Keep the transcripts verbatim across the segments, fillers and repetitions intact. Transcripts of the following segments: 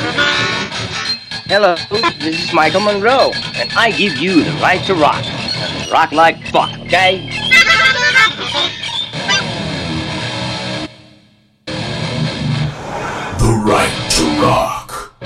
Hello, this is Michael Monroe, and I give you the right to rock. Rock like fuck, okay? The right to rock.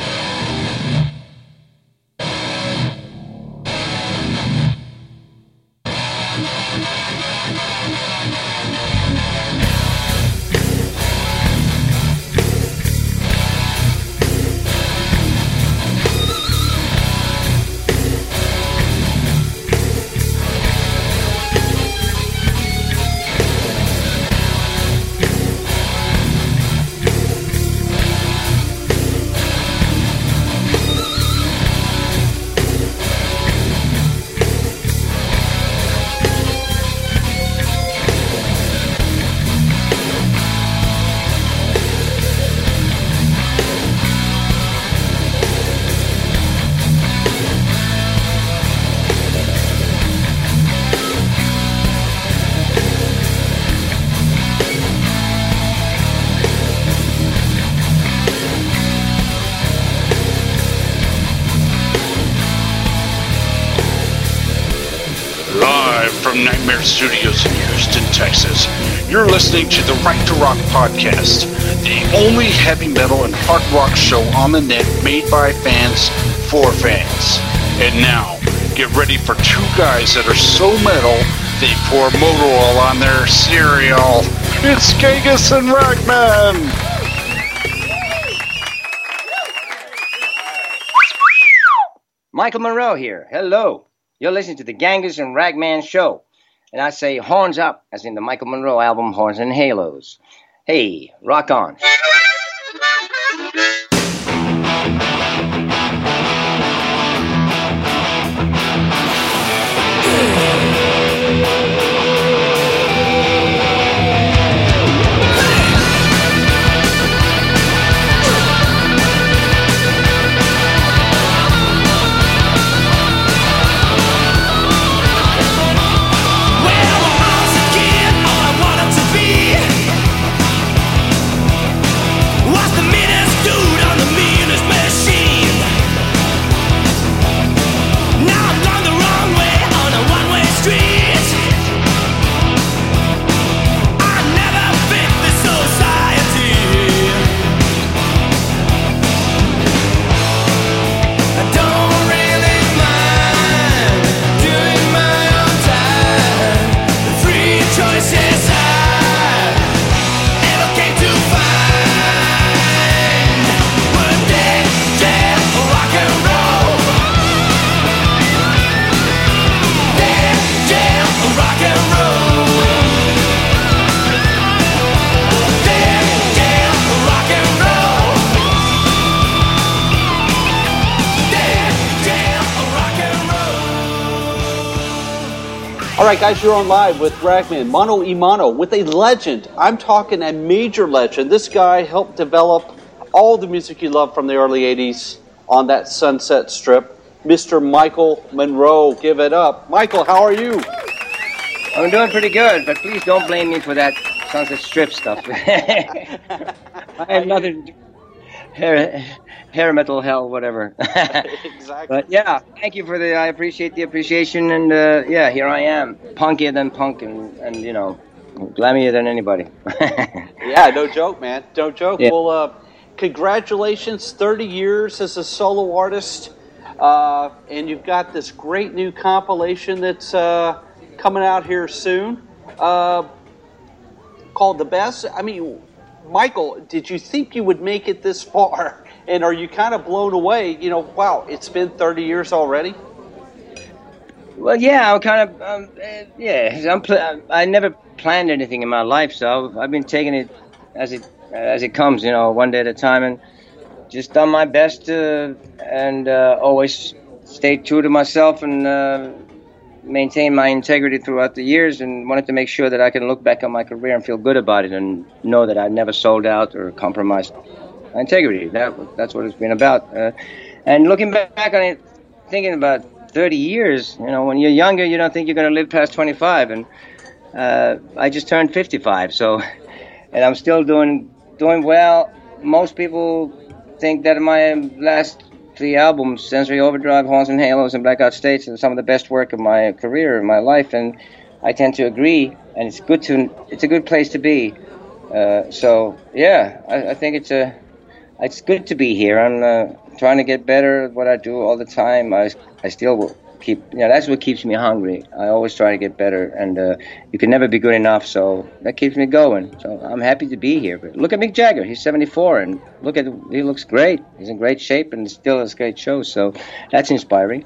From Nightmare Studios in Houston, Texas, you're listening to the Right to Rock podcast, the only heavy metal and hard rock show on the net made by fans for fans. And now, get ready for two guys that are so metal, they pour motor oil on their cereal. It's Genghis and Ragman! Michael Monroe here. Hello. You're listening to the Genghis and Ragman show. And I say horns up, as in the Michael Monroe album, Horns and Halos. Hey, rock on. All right, guys, you're on live with Ragman, Mano y Mano, with a legend. I'm talking a major legend. This guy helped develop all the music you love from the early eighties on that Sunset Strip. Mister Michael Monroe, give it up. Michael, how are you? I'm doing pretty good, but please don't blame me for that Sunset Strip stuff. I have nothing to do. Hair, hair metal hell, whatever. Exactly. But yeah, thank you for the, I appreciate the appreciation, and uh, yeah, here I am, punkier than punk, and, and you know, glammier than anybody. Yeah, no joke, man, no joke. Yeah. Well, uh, congratulations, thirty years as a solo artist, uh, and you've got this great new compilation that's uh, coming out here soon, uh, called The Best. I mean, Michael, did you think you would make it this far? And are you kind of blown away? You know, wow, it's been thirty years already? Well, yeah, I'm kind of, um, uh, yeah, I'm pl- I never planned anything in my life, so I've been taking it as it as it comes, you know, one day at a time, and just done my best to, and uh, always stayed true to myself and uh, maintained my integrity throughout the years, and wanted to make sure that I can look back on my career and feel good about it and know that I never sold out or compromised my integrity. That that's what it's been about. Uh, and looking back on it, thinking about thirty years, you know, when you're younger, you don't think you're going to live past twenty-five, and uh, I just turned fifty-five, so, and I'm still doing doing well. Most people think that my last three albums, Sensory Overdrive, Horns and Halos, and Blackout States, are some of the best work of my career, my life, and I tend to agree. And it's good to, it's a good place to be. Uh, so yeah, I, I think it's a, it's good to be here. I'm uh, trying to get better at what I do all the time. I, I still keep, you know, that's what keeps me hungry. I always try to get better, and uh, you can never be good enough. So that keeps me going. So I'm happy to be here. But look at Mick Jagger. He's seventy-four, and look at, he looks great. He's in great shape, and still has great shows. So that's inspiring.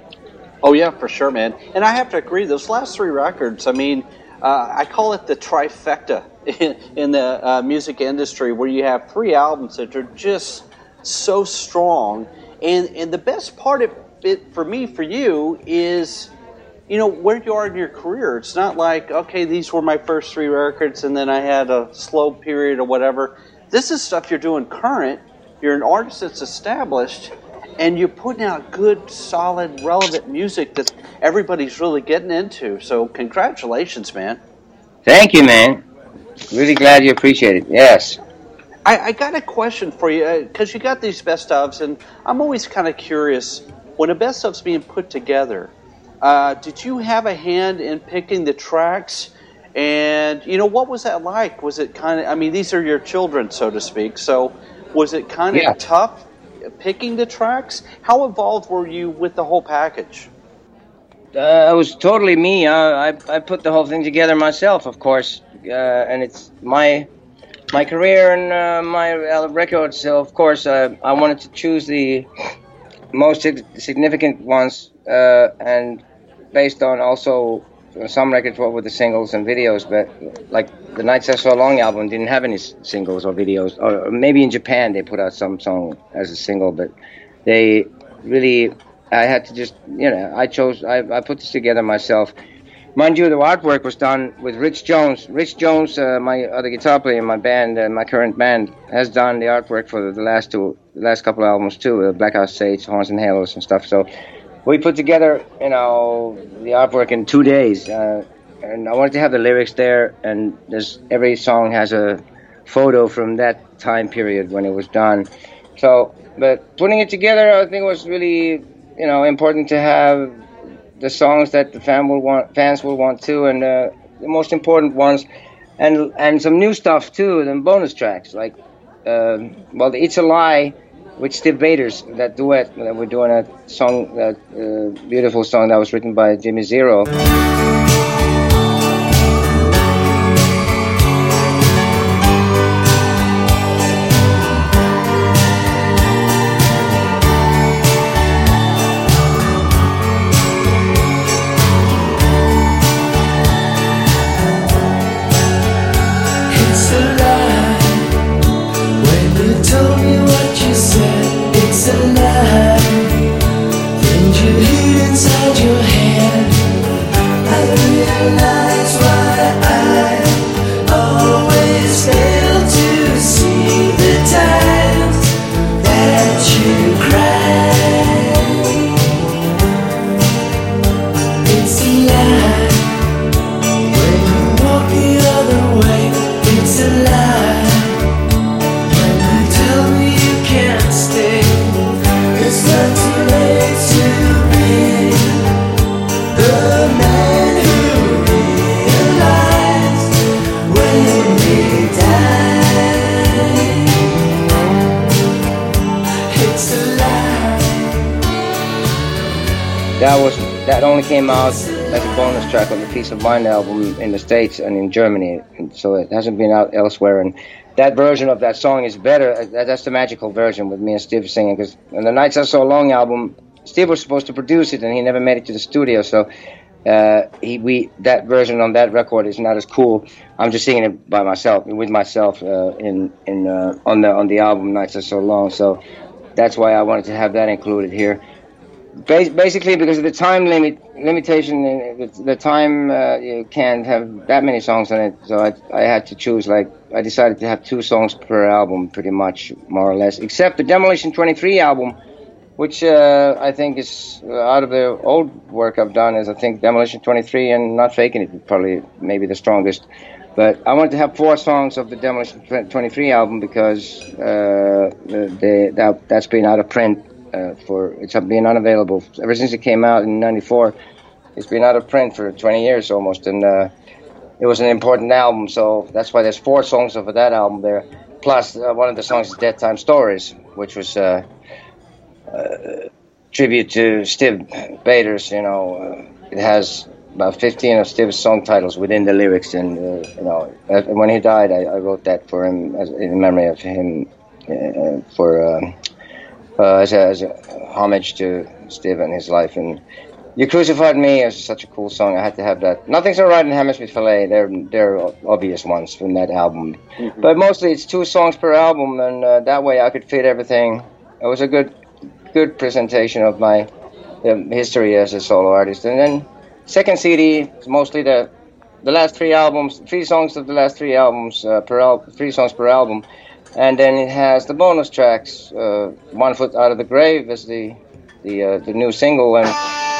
Oh yeah, for sure, man. And I have to agree. Those last three records, I mean, uh, I call it the trifecta in, in the uh, music industry, where you have three albums that are just so strong. And and the best part of it for me, for you, is, you know, where you are in your career. It's not like, okay, these were my first three records and then I had a slow period or whatever. This is stuff you're doing current. You're an artist that's established, and you're putting out good, solid, relevant music that everybody's really getting into. So congratulations, man. Thank you, man. Really glad you appreciate it. Yes. I, I got a question for you, because uh, you got these best ofs, and I'm always kind of curious, when a best of's being put together, uh, did you have a hand in picking the tracks? And, you know, what was that like? Was it kind of, I mean, these are your children, so to speak, so was it kind of yeah. tough picking the tracks? How involved were you with the whole package? Uh, it was totally me. I, I I put the whole thing together myself, of course, uh, and it's my my career and uh, my uh, records. So of course, uh, I wanted to choose the most significant ones, uh, and based on also some records what were the singles and videos. But like the Nights Are So Long album didn't have any singles or videos, or maybe in Japan they put out some song as a single, but they really. I had to just, you know, I chose, I, I put this together myself. Mind you, the artwork was done with Rich Jones. Rich Jones, uh, my other guitar player in my band, uh, my current band, has done the artwork for the last two, the last couple of albums too, uh, Blackout States, Horns and Halos and stuff. So we put together, you know, the artwork in two days. Uh, and I wanted to have the lyrics there, and there's, every song has a photo from that time period when it was done. So, but putting it together, I think was really, you know, important to have the songs that the fan will want, fans will want too, and uh, the most important ones, and and some new stuff too, and bonus tracks like, uh, well, the It's a Lie with Steve Baders, that duet that we're doing, a song, that uh, beautiful song that was written by Jimmy Zero. That was that only came out as a bonus track on the Peace of Mind album in the States and in Germany, and so it hasn't been out elsewhere. And that version of that song is better. That's the magical version with me and Steve singing. Because on the Nights Are So Long album, Steve was supposed to produce it, and he never made it to the studio. So uh, he we that version on that record is not as cool. I'm just singing it by myself, with myself uh, in in uh, on the on the album Nights Are So Long. So that's why I wanted to have that included here. Basically, because of the time limit limitation, the, the time uh, you can't have that many songs on it, so I, I had to choose. Like, I decided to have two songs per album, pretty much, more or less. Except the Demolition twenty-three album, which uh, I think is uh, out of the old work I've done. Is I think Demolition twenty-three and Not Faking It, probably maybe the strongest. But I wanted to have four songs of the Demolition twenty-three album because uh, they, that, that's been out of print uh, for, it's been unavailable. Ever since it came out in ninety-four, it's been out of print for twenty years almost, and uh, it was an important album, so that's why there's four songs of that album there. Plus, uh, one of the songs is Dead Time Stories, which was a uh, uh, tribute to Steve Baders, you know. Uh, it has about fifteen of Steve's song titles within the lyrics, and uh, you know, uh, when he died, I, I wrote that for him as, in memory of him, uh, for uh, uh, as, a, as a homage to Steve and his life. And You Crucified Me is such a cool song. I had to have that. Nothing's Alright in Hammersmith Fillet. They're they're obvious ones from that album, mm-hmm. but mostly it's two songs per album, and uh, that way I could fit everything. It was a good good presentation of my um, history as a solo artist, and then. Second C D is mostly the the last three albums, three songs of the last three albums uh, per al- three songs per album, and then it has the bonus tracks. Uh, One Foot Out of the Grave is the the uh, the new single, and.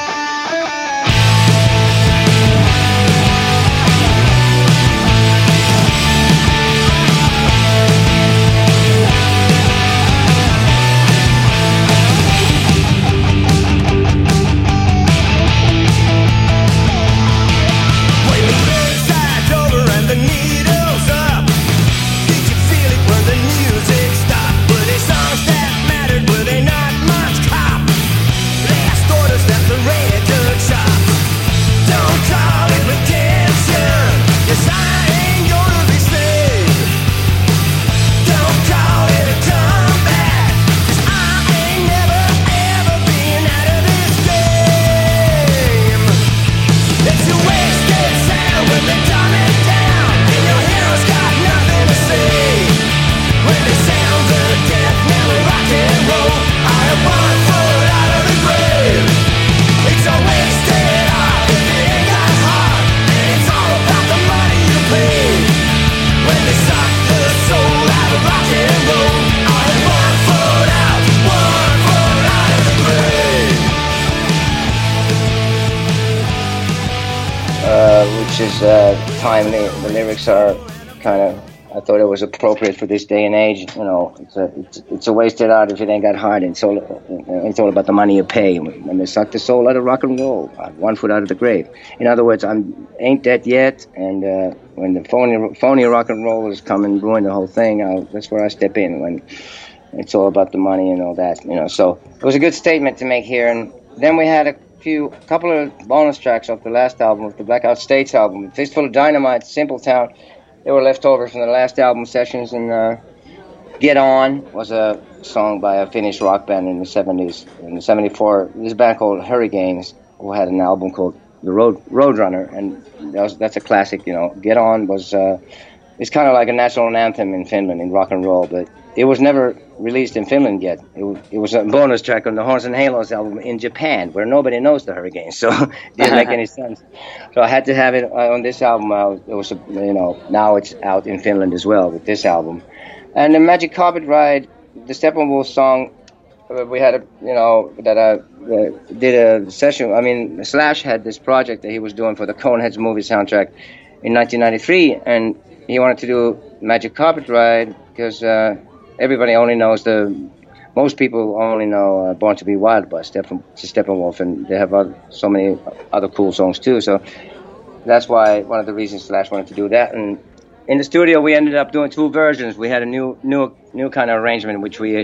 Is uh, timely. The lyrics are kind of. I thought it was appropriate for this day and age. You know, it's a it's, it's a wasted art if it ain't got heart. It's all it's all about the money you pay. When they suck the soul out of rock and roll, one foot out of the grave. In other words, I'm ain't dead yet. And uh, when the phony phony rock and roll is come and ruin the whole thing, I'll, that's where I step in. When it's all about the money and all that. You know, so it was a good statement to make here. And then we had a. few couple of bonus tracks off the last album, of the Blackout States album, Fistful of Dynamite, Simple Town. They were left over from the last album sessions, and uh, Get On was a song by a Finnish rock band in the seventies. In the seventy-four, this band called Hurricanes, who had an album called The Road Roadrunner, and that was, that's a classic. You know, Get On was uh, it's kind of like a national anthem in Finland in rock and roll, but it was never released in Finland yet. It, it was a bonus track on the Horns and Halos album in Japan, where nobody knows the Hurricanes, so it didn't make any sense. So I had to have it on this album. It was, a, you know, now it's out in Finland as well with this album. And the Magic Carpet Ride, the Steppenwolf song, we had a, you know, that I uh, did a session. I mean, Slash had this project that he was doing for the Coneheads movie soundtrack in nineteen ninety-three, and he wanted to do Magic Carpet Ride because. Uh, Everybody only knows the, most people only know uh, Born to Be Wild by Steppen, Steppenwolf, and they have other, so many other cool songs too. So that's why one of the reasons Slash wanted to do that. And in the studio, we ended up doing two versions. We had a new, new, new kind of arrangement, which we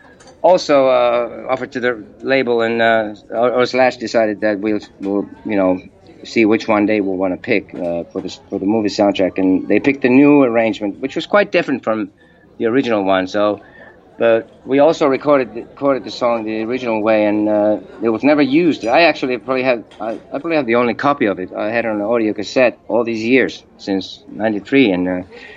also uh, offered to the label, and uh, or Slash decided that we'll, we'll, you know, see which one they will want to pick uh, for the for the movie soundtrack. And they picked the new arrangement, which was quite different from the original one. So, but we also recorded recorded the song the original way, and uh, it was never used. I actually probably have I, I probably have the only copy of it. I had it on an audio cassette all these years since ninety-three, and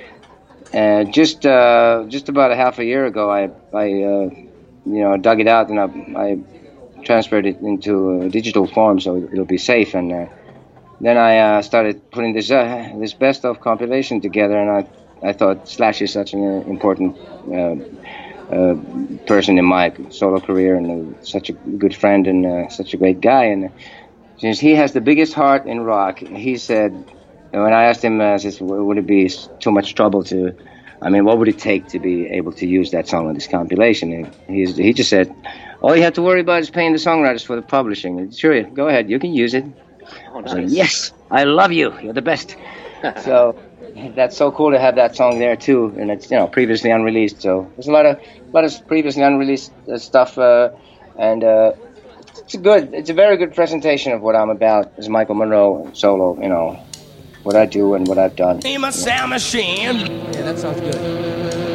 uh, uh, just uh, just about a half a year ago, I I uh, you know dug it out and I, I transferred it into a digital form so it'll be safe. And uh, then I uh, started putting this uh, this best of compilation together, and I. I thought Slash is such an uh, important uh, uh, person in my solo career, and uh, such a good friend, and uh, such a great guy. And uh, since he has the biggest heart in rock, he said And when I asked him, uh, I said, would it be too much trouble to, I mean, what would it take to be able to use that song on this compilation? And he's, he just said, all you have to worry about is paying the songwriters for the publishing. And, sure, go ahead, you can use it. Oh, nice. I was like, yes, I love you. You're the best. So that's so cool to have that song there too, and it's, you know, previously unreleased. So there's a lot of a lot of previously unreleased uh, stuff, uh, and uh, it's a good, it's a very good presentation of what I'm about as Michael Monroe solo. You know, what I do and what I've done. I'm a sound machine. Yeah, that sounds good.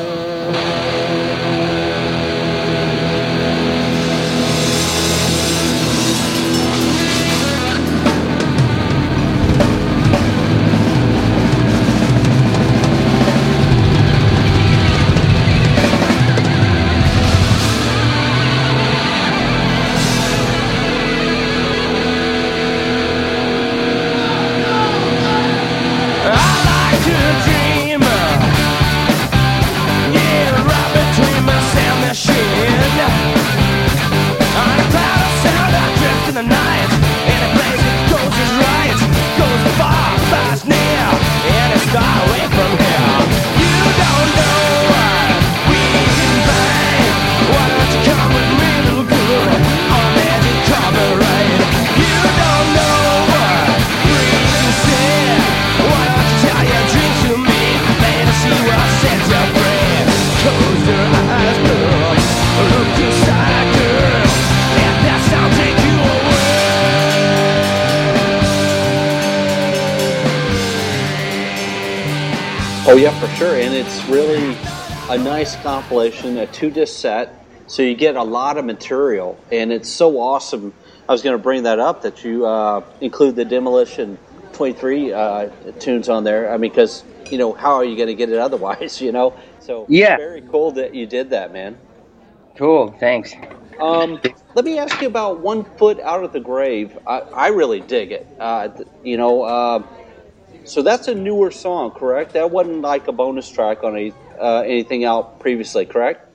Oh yeah, for sure, and it's really a nice compilation, a two-disc set, so you get a lot of material, and it's so awesome. I was going to bring that up, that you uh, include the Demolition twenty-three uh, tunes on there. I mean, because, you know, how are you going to get it otherwise, you know? So yeah, very cool that you did that, man. Cool, thanks. Um, let me ask you about One Foot Out of the Grave. I, I really dig it. Uh, you know, uh, so that's a newer song, correct? That wasn't like a bonus track on a, uh, anything out previously, correct?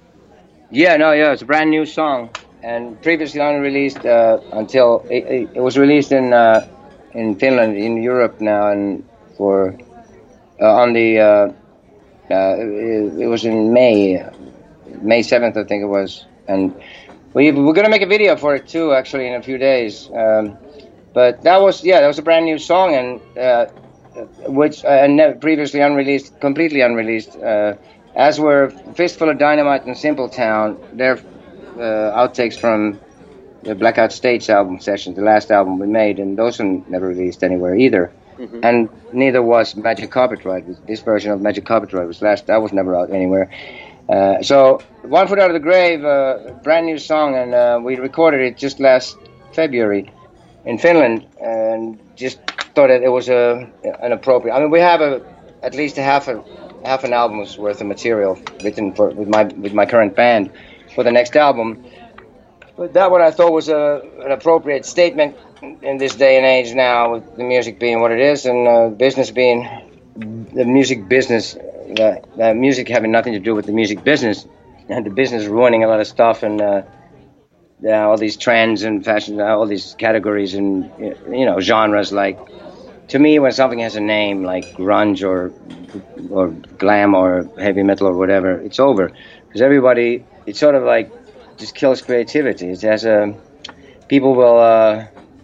Yeah, no, yeah, it's a brand new song, and previously unreleased uh, until it, it was released in uh, in Finland, in Europe now, and for uh, on the uh, uh, it, it was in May, May seventh, I think it was, and we we're gonna make a video for it too, actually, in a few days. Um, but that was yeah, that was a brand new song, and uh, which uh, never previously unreleased, completely unreleased. Uh, As were Fistful of Dynamite and Simple Town, their uh, outtakes from the Blackout States album session, the last album we made, and those were never released anywhere either. Mm-hmm. And neither was Magic Carpet Ride. This version of Magic Carpet Ride was last, that was never out anywhere. Uh, so, One Foot Out of the Grave, uh, brand new song, and uh, we recorded it just last February in Finland, and just thought that it was a, an appropriate. I mean, we have a at least a half a half an album's worth of material written for with my with my current band for the next album. But that one I thought was a an appropriate statement in this day and age now, with the music being what it is, and uh, business being the music business. The, the music having nothing to do with the music business, and the business ruining a lot of stuff, and uh, yeah, all these trends and fashion, all these categories and you know genres. Like, to me, when something has a name like grunge or or glam or heavy metal or whatever, it's over, because everybody, it sort of like just kills creativity. It has a people will uh,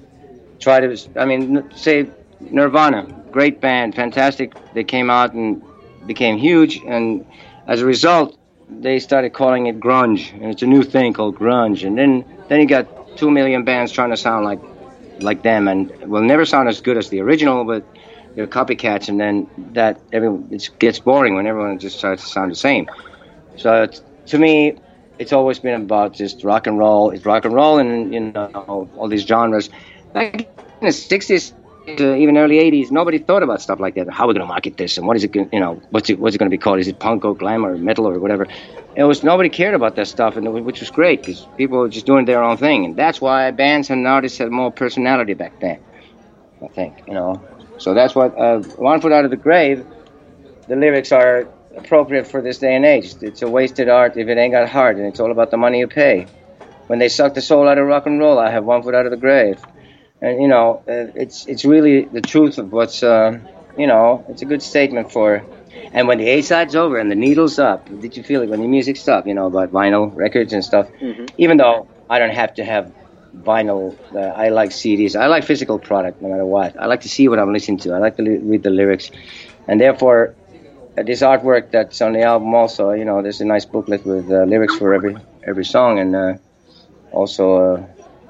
try to. I mean, say Nirvana, great band, fantastic. They came out and became huge, and as a result, they started calling it grunge, and it's a new thing called grunge. And then then you got two million bands trying to sound like like them, and will never sound as good as the original, but they're copycats, and then that everyone, it gets boring when everyone just starts to sound the same. So it's, to me, it's always been about just rock and roll. It's rock and roll, and you know all these genres. Back in the sixties to even early eighties, nobody thought about stuff like that. How are we going to market this, and what is it? You know, what's it? What's it going to be called? Is it punk or glam or metal or whatever? It was nobody cared about that stuff, and which was great, because people were just doing their own thing, and that's why bands and artists had more personality back then, I think. You know. So that's what, uh, One Foot Out of the Grave, the lyrics are appropriate for this day and age. It's a wasted art if it ain't got heart, and it's all about the money you pay. When they suck the soul out of rock and roll, I have one foot out of the grave. and you know, uh, it's it's really the truth of what's, uh, you know, it's a good statement for. And when the A side's over and the needle's up, did you feel it when the music stopped? You know, about vinyl records and stuff. Mm-hmm. Even though I don't have to have vinyl, uh, I like C Ds. I like physical product no matter what. I like to see what I'm listening to. I like to li- read the lyrics, and therefore, uh, this artwork that's on the album also. You know, there's a nice booklet with uh, lyrics for every every song, and uh, also uh,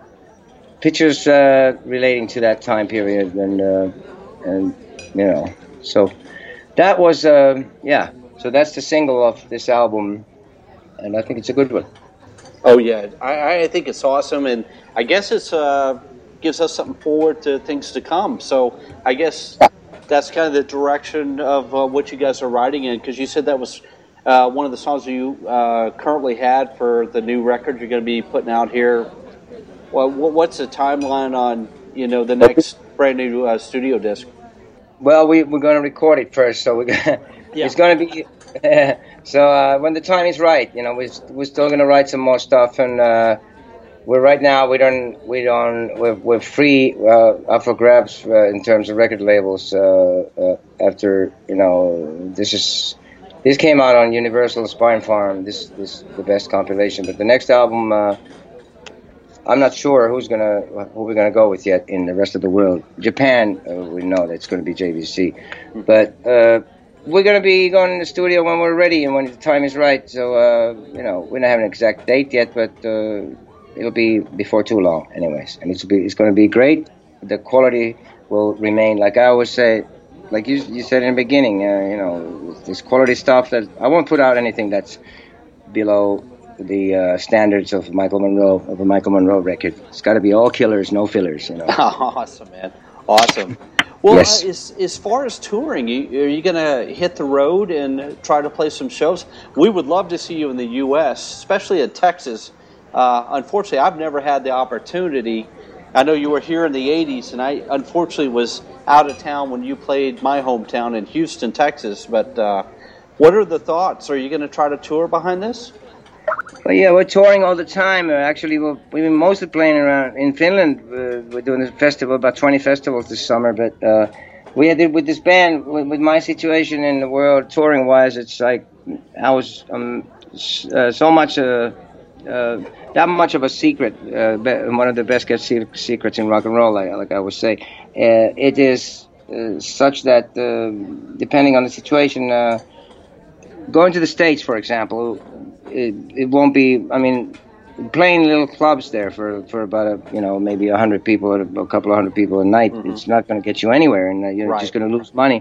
pictures uh, relating to that time period, and uh, and you know, so. That was, uh, yeah, so that's the single of this album, and I think it's a good one. Oh, yeah, I, I think it's awesome, and I guess it's uh, gives us something forward to things to come. So I guess that's kind of the direction of uh, what you guys are writing in, because you said that was uh, one of the songs you uh, currently had for the new record you're going to be putting out here. Well, what's the timeline on, you know, the next brand new uh, studio disc? Well, we, we're going to record it first, so we're gonna, yeah. It's going to be uh, so uh, when the time is right. You know, we're we're still going to write some more stuff, and uh, we're right now we don't we don't we're, we're free uh, up for grabs uh, in terms of record labels. Uh, uh, after you know, this is this came out on Universal Spine Farm. This this the best compilation, but the next album. Uh, I'm not sure who's gonna who we're gonna go with yet in the rest of the world. Japan, uh, we know that's going to be J V C, but uh, we're going to be going in the studio when we're ready and when the time is right. So uh, you know, we don't have an exact date yet, but uh, it'll be before too long, anyways. And it's be it's going to be great. The quality will remain, like I always say, like you you said in the beginning. Uh, you know, this quality stuff that I won't put out anything that's below the uh, standards of Michael Monroe, of a Michael Monroe record. It's got to be all killers, no fillers, you know. Awesome, man. Awesome. Well, yes. uh, as, as far as touring, you, are you going to hit the road and try to play some shows? We would love to see you in the U S, especially in Texas. Uh, unfortunately, I've never had the opportunity. I know you were here in the eighties, and I unfortunately was out of town when you played my hometown in Houston, Texas. But uh, what are the thoughts? Are you going to try to tour behind this? Well, yeah, we're touring all the time. Uh, actually, we're, we've been mostly playing around in Finland. Uh, we're doing a festival, about twenty festivals this summer. But uh, we had it with this band, with, with my situation in the world, touring-wise, it's like I was um, uh, so much, uh, uh, that much of a secret, uh, one of the best kept secrets in rock and roll, like, like I would say. Uh, it is uh, such that, uh, depending on the situation, uh, going to the States, for example, It, it won't be, I mean, playing little clubs there for, for about, a, you know, maybe a hundred people, or a couple of hundred people a night, mm-hmm. It's not going to get you anywhere, and uh, you're right. just going to lose money.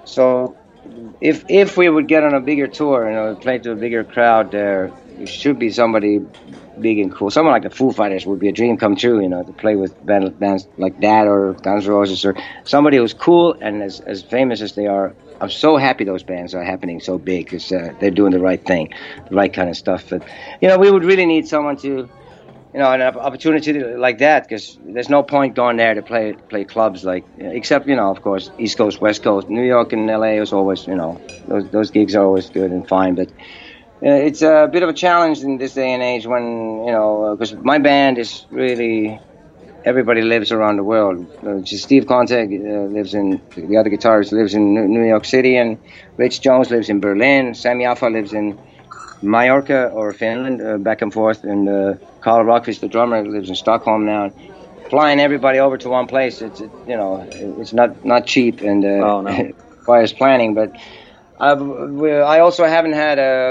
So if if we would get on a bigger tour, you know, play to a bigger crowd there, it should be somebody big and cool. Someone like the Foo Fighters would be a dream come true, you know, to play with bands like that, or Guns N' Roses, or somebody who's cool and as, as famous as they are. I'm so happy those bands are happening so big, because uh, they're doing the right thing, the right kind of stuff. But, you know, we would really need someone to, you know, an opportunity like that, because there's no point going there to play play clubs like, except, you know, of course, East Coast, West Coast. New York and L A is always, you know, those those gigs are always good and fine. But uh, it's a bit of a challenge in this day and age when, you know, because uh, my band is really... Everybody lives around the world. Uh, Steve Conte uh, lives in, the other guitarist lives in New York City, and Rich Jones lives in Berlin. Sam Yaffa lives in Mallorca or Finland, uh, back and forth. And uh, Carl Rockfish, the drummer, lives in Stockholm now. Flying everybody over to one place, it's it, you know, it's not, not cheap, and uh, oh, no. it requires planning. But uh, I also haven't had a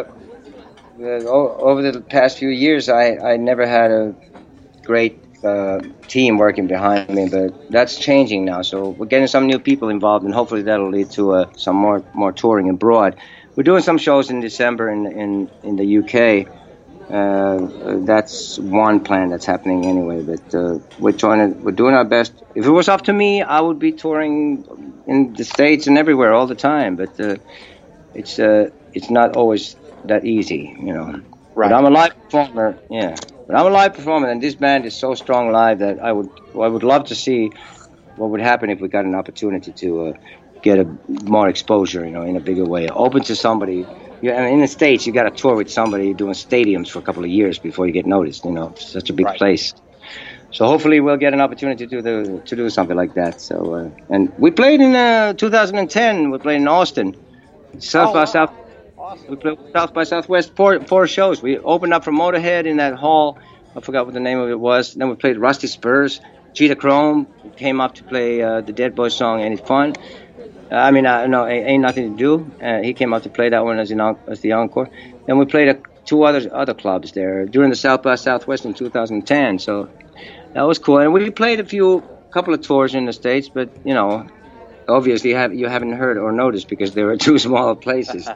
uh, over the past few years. I I never had a great Uh, team working behind me, but that's changing now. So we're getting some new people involved, and hopefully that'll lead to uh, some more more touring abroad. We're doing some shows in December in in, in the U K. Uh, that's one plan that's happening anyway. But uh, we're trying to, we're doing our best. If it was up to me, I would be touring in the States and everywhere all the time. But uh, it's uh, it's not always that easy, you know. Right. But I'm a live performer, yeah. But I'm a live performer, and this band is so strong live that I would I would love to see what would happen if we got an opportunity to uh, get a more exposure, you know, in a bigger way. Open to somebody. Yeah, in the States, you got to tour with somebody doing stadiums for a couple of years before you get noticed. You know, it's such a big right. place. So hopefully we'll get an opportunity to do to do something like that. So uh, and we played in uh, two thousand ten. We played in Austin, South Oh, by wow. South. Awesome. We played South by Southwest four four shows. We opened up for Motorhead in that hall. I forgot what the name of it was. Then we played Rusty Spurs, Cheetah Chrome came up to play uh, the Dead Boys song "Ain't It Fun." Uh, I mean, uh, no, ain't, ain't nothing to do. Uh, he came up to play that one as, an, as the encore. Then we played a, two other other clubs there during the South by Southwest in two thousand ten. So that was cool. And we played a few, couple of tours in the States, but you know, obviously you, have, you haven't heard or noticed because they were two small places.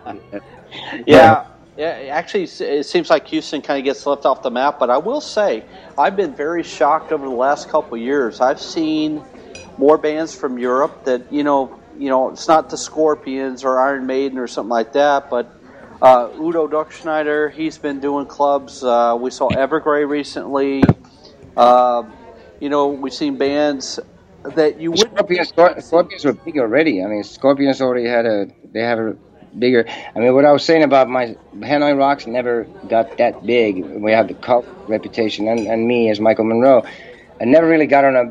Yeah, yeah. Actually, it seems like Houston kind of gets left off the map. But I will say, I've been very shocked over the last couple of years. I've seen more bands from Europe that you know, you know, it's not the Scorpions or Iron Maiden or something like that, but uh, Udo Duckschneider, he's been doing clubs. Uh, we saw Evergrey recently. Uh, you know, we've seen bands that you wouldn't. Scorpions, Scor- Scorpions were big already. I mean, Scorpions already had a, they have a bigger. I mean, what I was saying about my Hanoi Rocks never got that big. We have the cult reputation, and, and me as Michael Monroe, I never really got on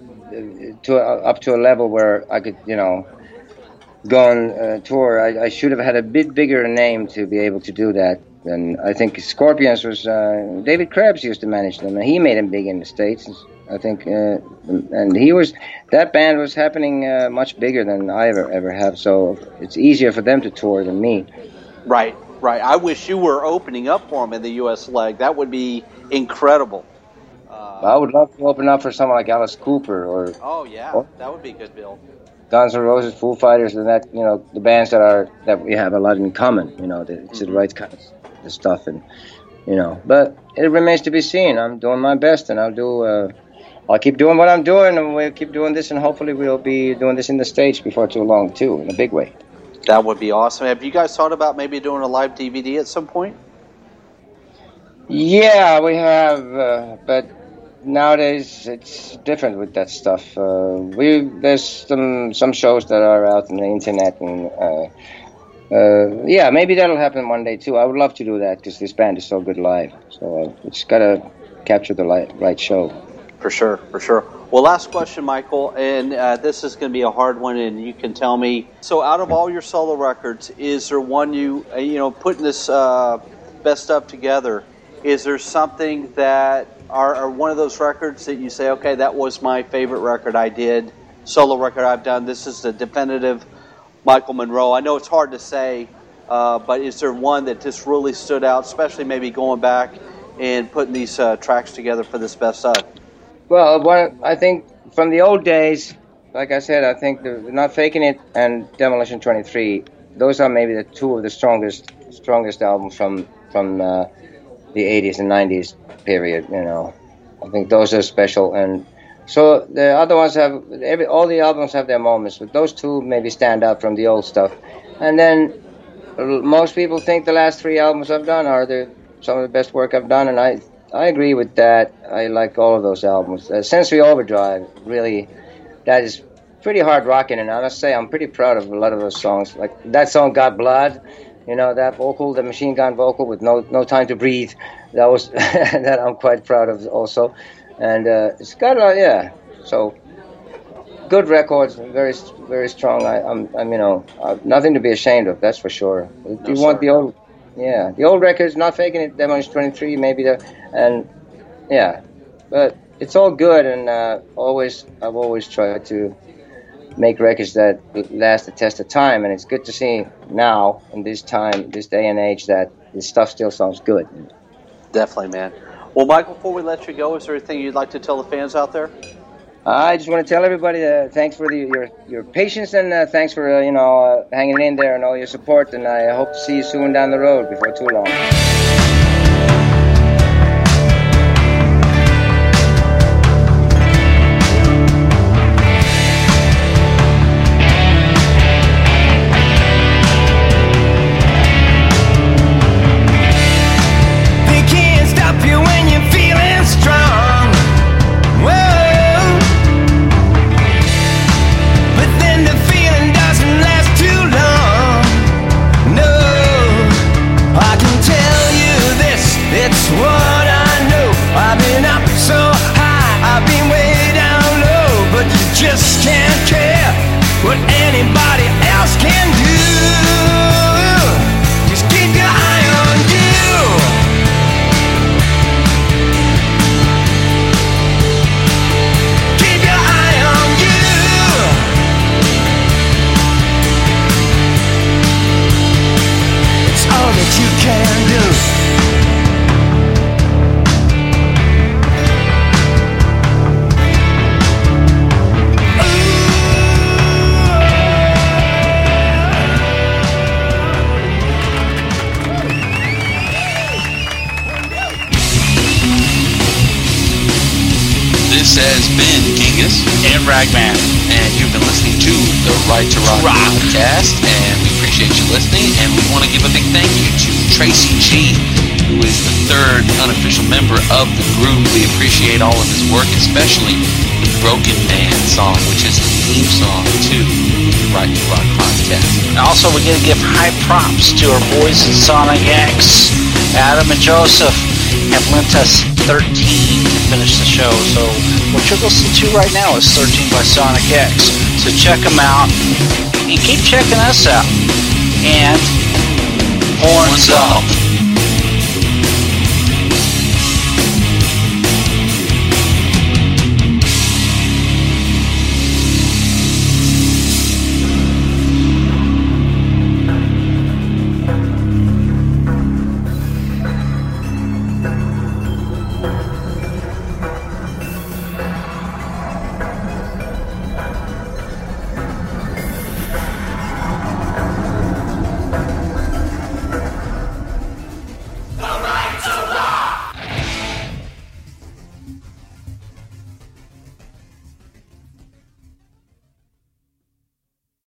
a to a, up to a level where I could, you know, go on uh, tour. I, I should have had a bit bigger name to be able to do that. And I think Scorpions was uh, David Krebs used to manage them, and he made them big in the States. I think, uh, and he was that band was happening uh, much bigger than I ever ever have. So it's easier for them to tour than me. Right, right. I wish you were opening up for them in the U S leg. That would be incredible. Uh, I would love to open up for someone like Alice Cooper or oh yeah, or that would be a good bill. Guns N' Roses, Foo Fighters, and that, you know, the bands that are that we have a lot in common. You know, the, it's Mm-hmm. the right kind of stuff, and you know, but it remains to be seen. I'm doing my best, and I'll do. Uh, I'll keep doing what I'm doing, and we'll keep doing this, and hopefully we'll be doing this in the States before too long, too, in a big way. That would be awesome. Have you guys thought about maybe doing a live D V D at some point? Yeah, we have, uh, but nowadays it's different with that stuff. Uh, we there's some some shows that are out on the internet, and uh, uh, yeah, maybe that'll happen one day too. I would love to do that because this band is so good live. So uh, we just gotta capture the li- right show. For sure, for sure. Well, last question, Michael, and uh, this is going to be a hard one, and you can tell me. So, out of all your solo records, is there one you, uh, you know, putting this uh, best stuff together? Is there something that are, are one of those records that you say, okay, that was my favorite record I did, solo record I've done. This is the definitive Michael Monroe. I know it's hard to say, uh, but is there one that just really stood out, especially maybe going back and putting these uh, tracks together for this best of? Well, one, I think from the old days, like I said, I think the Not Faking It and Demolition twenty-three, those are maybe the two of the strongest strongest albums from from uh, the eighties and nineties period. You know, I think those are special, and so the other ones have every all the albums have their moments, but those two maybe stand out from the old stuff. And then most people think the last three albums I've done are the some of the best work I've done, and I. I agree with that. I like all of those albums. Uh, Sensory Overdrive, really, that is pretty hard rocking, and I must say I'm pretty proud of a lot of those songs. Like that song, Got Blood, you know, that vocal, the machine gun vocal with no no time to breathe. That was that I'm quite proud of also, and uh, it's got a yeah. So good records, very very strong. I, I'm I'm you know uh, nothing to be ashamed of. That's for sure. No, Do you want sir. the old? Yeah, the old records, Not Faking It, Demolition twenty-three, maybe the, and yeah, but it's all good, and uh, always, I've always tried to make records that last the test of time, and it's good to see now, in this time, this day and age, that this stuff still sounds good. Definitely, man. Well, Michael, before we let you go, is there anything you'd like to tell the fans out there? I just want to tell everybody uh, thanks for the, your your patience, and uh, thanks for uh, you know uh, hanging in there and all your support, and I hope to see you soon down the road before too long. They can't stop you when you're feeling strong. Whoa. But then the feeling doesn't last too long. No, I can tell you has been Genghis and Ragman. and you've been listening to the Right to Rock, Rock. podcast, and we appreciate you listening, and we want to give a big thank you to Tracy G, who is the third unofficial member of the group. We appreciate all of his work, especially the Broken Man song, which is the theme song to the Right to Rock podcast. Also, we're going to give high props to our boys at Sonic X. Adam and Joseph have lent us thirteen to finish the show. So what you're listening to right now is thirteen by Sonic X. So check them out and keep checking us out. And horns up.